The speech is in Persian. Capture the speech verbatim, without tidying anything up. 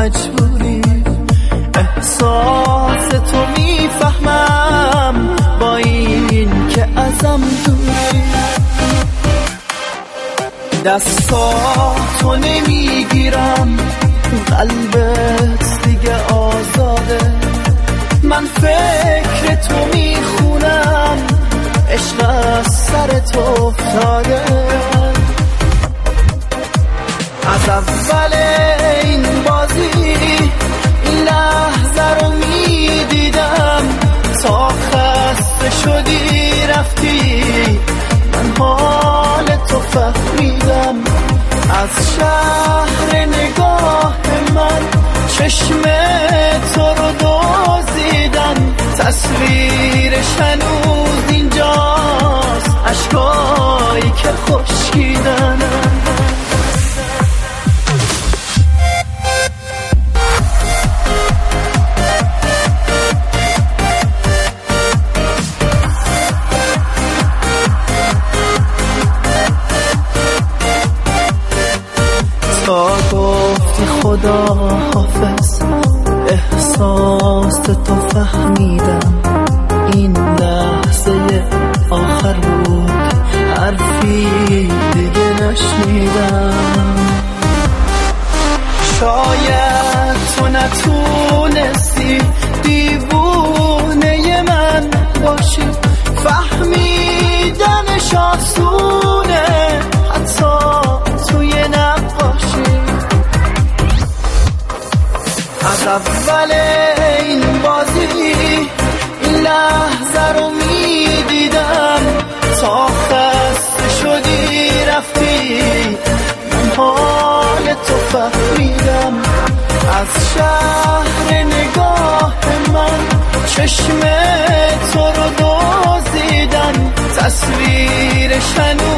مجبوری. احساس تو میفهمم با این که ازم دوری. دستاتو نمیگیرم، قلبت دیگه آزاده. من فکر تو میخونم، عشق از سر تو افتاده. از اول این بازی این لحظه رو میدیدم، تا خسته شدی رفتی من حال تو فهمیدم. از شهر نگاه من چشم تو رو دزدیدن، تصویرش هنوز اینجاست، اشکایی که خشکیدن. تا گفتی خدا حافظ، احساس تو فهمیدم. این لحظه آخر بود، حرفی دیگه نشنیدم. شاید تو نتونستی دیوونه من باشی، فهمیدنش آسونه حتی توی نقاشی. از اول این بازی این لحظه رو میدیدم، تا خسته شدی رفتی من حال تو فهمیدم. از شهر نگاه من چشم تو رو دزدیدن، تصویرش هنوز